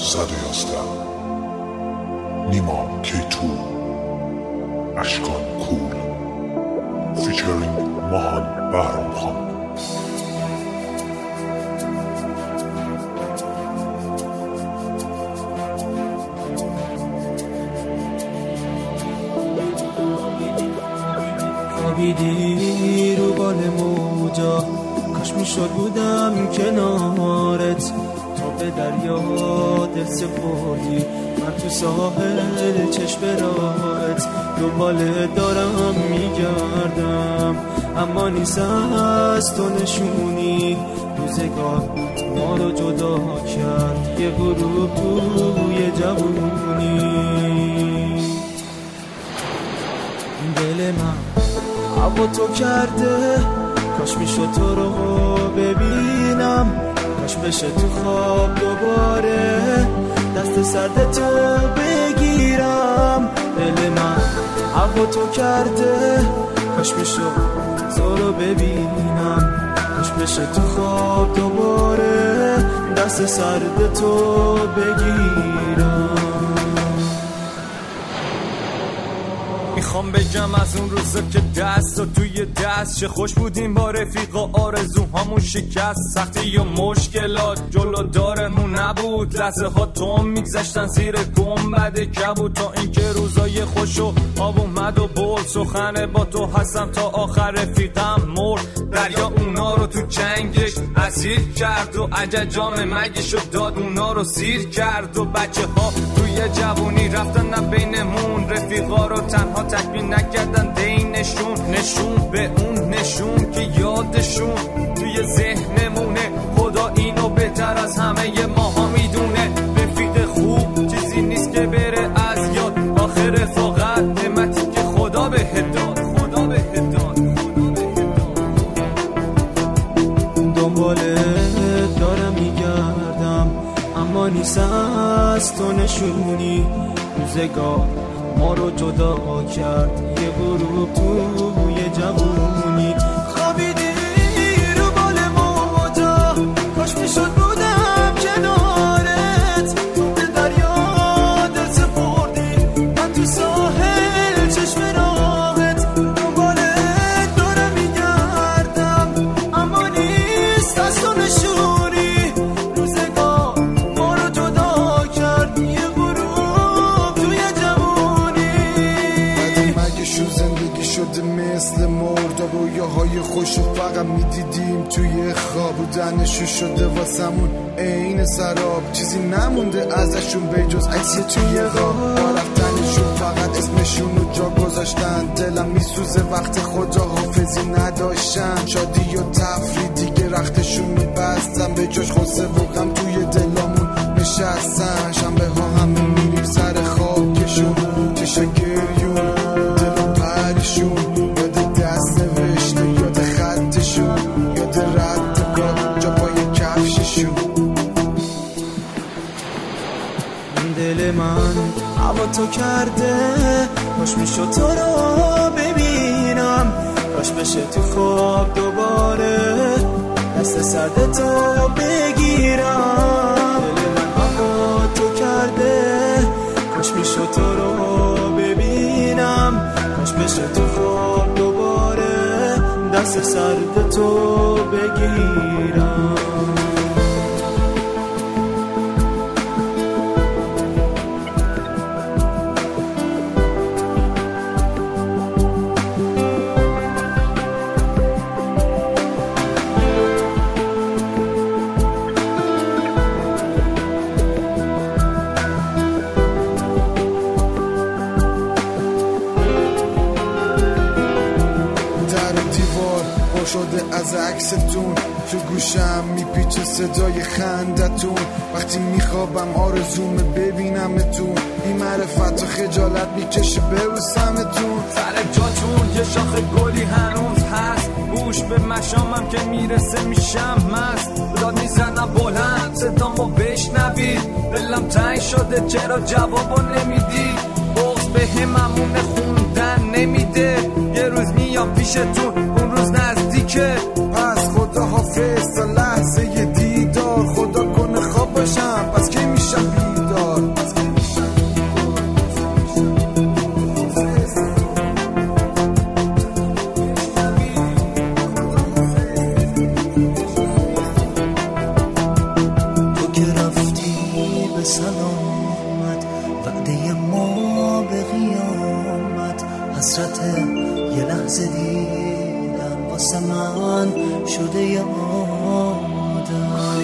111 نیما کیتو اشکان کول فیچرینگ ماهان بهرام خان. خوابیدی رو بال موجا، کاش میشد بودم کنارت، تو به دریا دل سپردی، من تو ساحل چشم راهت دنبالت دارم میگردم، اما نیست از تو نشونی، روزگار ما رو جدا کرد یه غروب توی جوونی. دل من هوا تو کرده، کاش میشد تو رو ببینم، کاش بشه تو خواب دوباره دست سرد تو بگیرم. دل من هوا تو کرده، کاش میشد تو رو ببینم، کاش بشه تو خواب دوباره دست سرد تو بگیرم. میخوام بگم از اون روزا که دست و توی دست چه خوش بودیم با رفیقا، آرزوهامون شکست، سختی و مشکلات جلو دارمون نبود، لحظه ها توم میگذشتن زیر گنبد کبود، تا اینکه روزای خوش و آب اومد و برد، سخن با تو هستم تا آخر رفیقم مرد، دریا اونا رو تو جنگش اسیر کرد و عججام مگیشو داد اونا رو سیر کرد، و بچه ها توی جوونی رفتن نه بینمون، رفیقا رو تنها تکبین نکردن دینشون، نشون به اون نشون که یادشون توی ذهنمونه، خدا اینو بهتر از همه ماها میدونه، رفیق خوب چیزی نیست که بره از یاد، آخر رفاقت نعمتی که خدا بهت داد، خدا بهت داد، خدا بهت داد. دنبالت دارم میگردم، اما نیست از تو نشونی، روزگار ما رو جدا کرد یه غروب توی جوونی. خوابیدی رو بال موجا، کاش میشد بودم کنارت، تو به دریا دل سپردی، من تو ساحل چشم راهت دنبالت دارم میگردم، اما نیست از تو نشونی، روزگار ما رو جدا کرد یه غروب توی جوونی. زندگی شده مثل مرد، رویاهای خوشو فقط میدیدیم توی خواب، بودنشو شده واسمون عین سراب، چیزی نمونده ازشون به جز عکس توی خواب، با رفتنشون فقط اسمشونو جا گذاشتن، دلم میسوزه وقت خداحافظی نداشتن، شادی و تفریح دیگه رختشون میبستن، به جاش خسته و غم توی دلامون نشستن، شنبه ها همه میریم سر خاکشون، چشا گریون یاد دست نوشته، یاد خطشون، یاد رد پا جا پای کفششون. دل من هوا تو کرده، کاش میشد تو رو ببینم، کاش بشه تو خواب دوباره دست سرد تو بگیرم. دل من هوا تو کرده، کاش میشد تو رو ببینم، کاش بشه تو خواب دوباره دست سرد تو بگیرم. شده از عکستون، تو گوشم میپیچه صدای خندتون، وقتی میخوابم آرزومه ببینمتون، این معرفت و خجالت میکشه ببوسمتون، سر جاتون یه شاخ گلی هنوز هست، گوش به مشامم که میرسه میشم مست، داد میزنم بلند صدامو بشنوید، دلم تنگ شده چرا جوابو نمیدی، بغض به هممونه خوندن نمیده، یه روز میام پیشتون اون روز نزدیکه، پس خدا حافظ تا لحظه دیدار، خدا کنه خواب باشم پس کی میشم بیدار. شده یادم.